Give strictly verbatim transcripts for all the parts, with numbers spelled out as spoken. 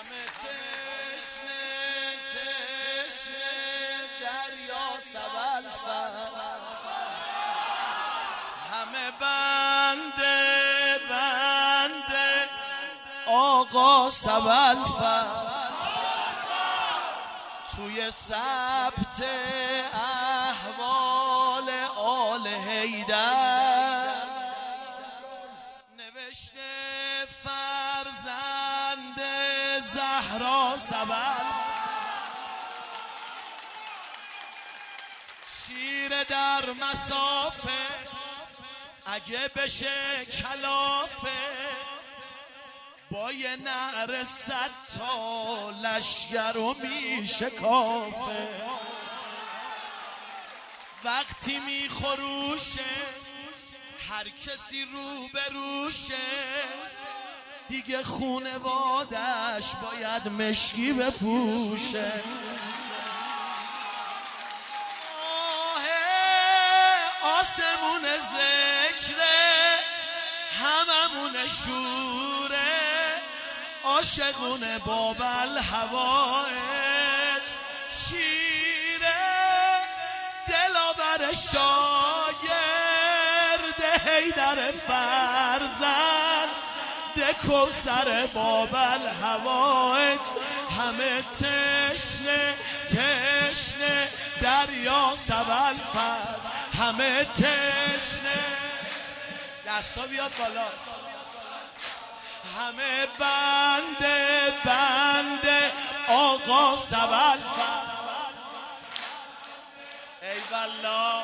همه تشنه تشنه دریا سبلفر، همه بنده بنده آقا سبلفر، توی ثبت احوال آل حیدر نوشته فرزند زهرا سبلفر، شیر در مسافه اگه بشه کلافه، با یه نعره صد تا لشگر رو میشکافه، وقتی میخروشه هر کسی رو بروشه، دیگه خونوادش باید مشکی بپوشه. آسمون ذکره هممون شوره، عاشقون بابل هوایت شیره، دلاور شاگرد حیدر فرزند کوثر بابل هوایت، همه تشنه تشنه دریا سبلفر، همه تشنه دستا بیاد بالا، همه بنده بنده آقا سبلفر. ای والله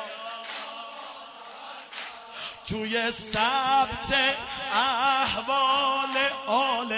توی ثبت احوال آل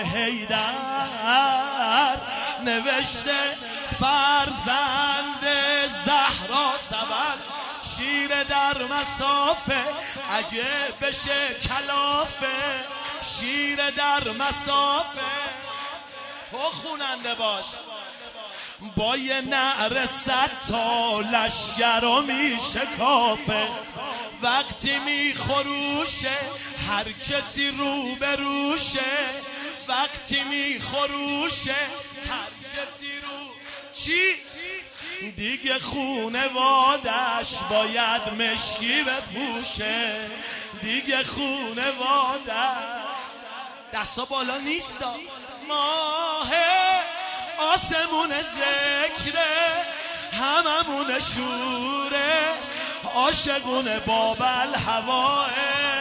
حیدر نوشته فرزند زهرا سبل، شیر در مسافه اگه بشه کلافه، شیر در مسافه تو خوننده باش، با یه نعره صد تا لشگر رو میشکافه، وقتی میخروشه هر کسی رو بروشه، وقتی میخروشه هر کسی رو چی؟ دیگه خونوادش باید مشکی بپوشه، دیگه خونوادش دستا بالا نیستا، ماه آسمون ذکره هممون شوره، عاشقون بابل هواه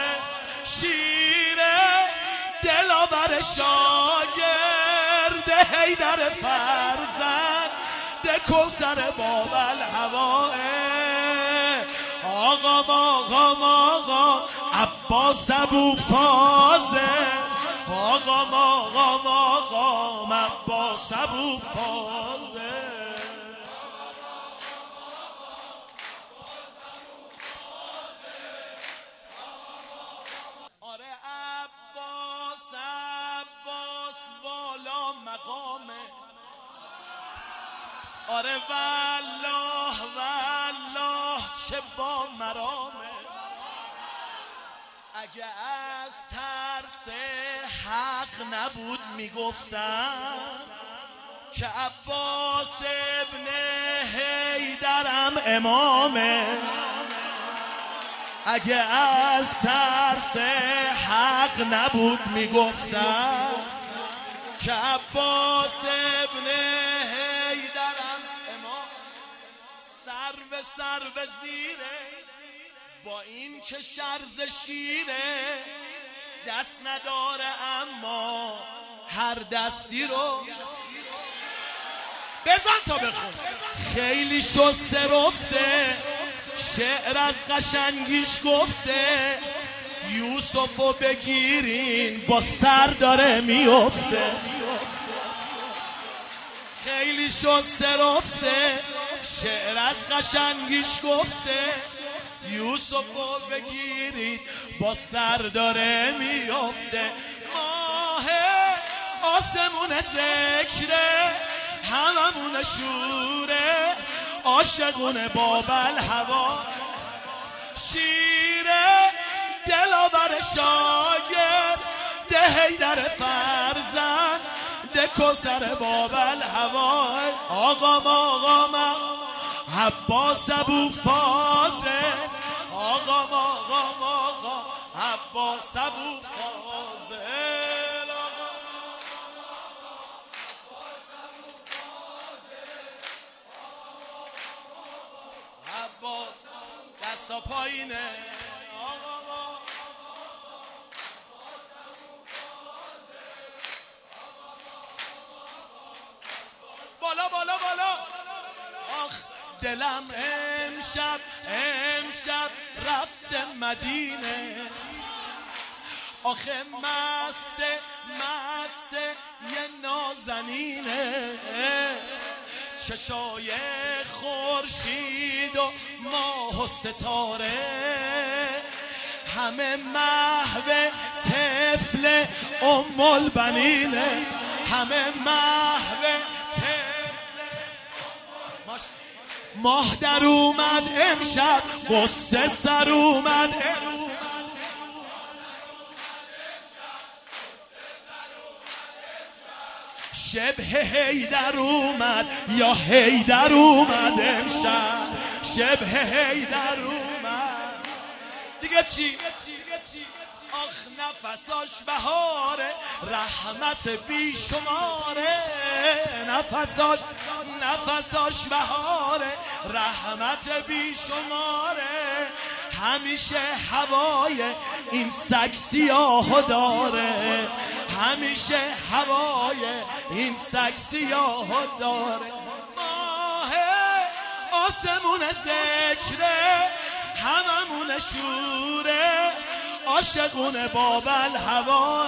شیره، دلاور شاگرد حیدر فرزند کوثر بابل هواه، آقا آقا آقا عباس ابو فاضل، آقا آقا آقا عباس ابو فاضل. آره عباس عباس والا مقامه، آره والله والله چه با مرامه، اگه از ترس حق نبود میگفتم که عباس ابن حیدرم امامه، اگه از ترس حق نبود میگفتم که عباس ابن حیدرم امام، سر به سر به زیره با این که شرز شیره، دست نداره اما هر دستی رو بزن تا بخون، خیلی شسته رفته شعر از قشنگیش گفته، یوسفو بگیرین با سر داره میفته، خیلی شسته رفته شعر از قشنگیش گفته، یوسفو بگیرید با سر داره میفته، ماه آسمون ذکره هممون شوره، عاشقون بابل هوا شیره، دلاور شاگرد حیدر فرزند دکو سر بابل هوا آقا ماقا عباس ابو فاضل آقا ماقا ماقا عباس ابو فاضل عباس دستا پایینه بالا بالا بالا آخ دلم امشب امشب رفت مدینه آخه مست مست یه نازنینه چشای خورشید و ماه و ستاره همه محو طفل ام البنینه همه محو ماه در اومد امشب قصه سر اومد شبه هیدر اومد یا هیدر اومد امشب شبه هیدر اومد دیگه چی؟ آخ نفساش بهاره رحمت بی شماره نفساش نفساش بهاره رحمت بی شماره همیشه هوای این سگ سیاه داره همیشه هوای این سگ سیاه داره ماه آسمون ذکره هممون شوره عاشقون بابل هواه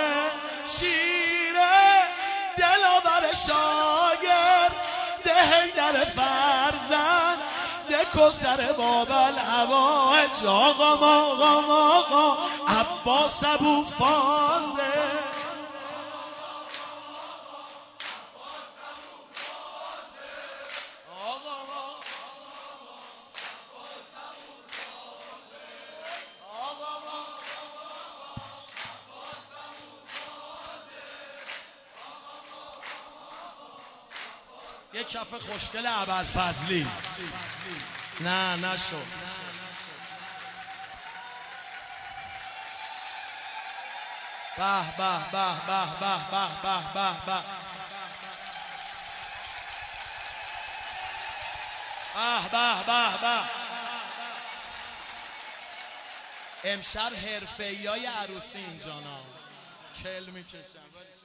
شیره دلاور شاگر ده هیدر فرزند ده کسر بابل هواه آقا ماقا ماقا عباس ابو فاضل یه کف خوشگل ابوالفضلی نه نشو به به به به به به به به به به به به امشب حرفه‌ایای عروسی اینجانا کل میکشن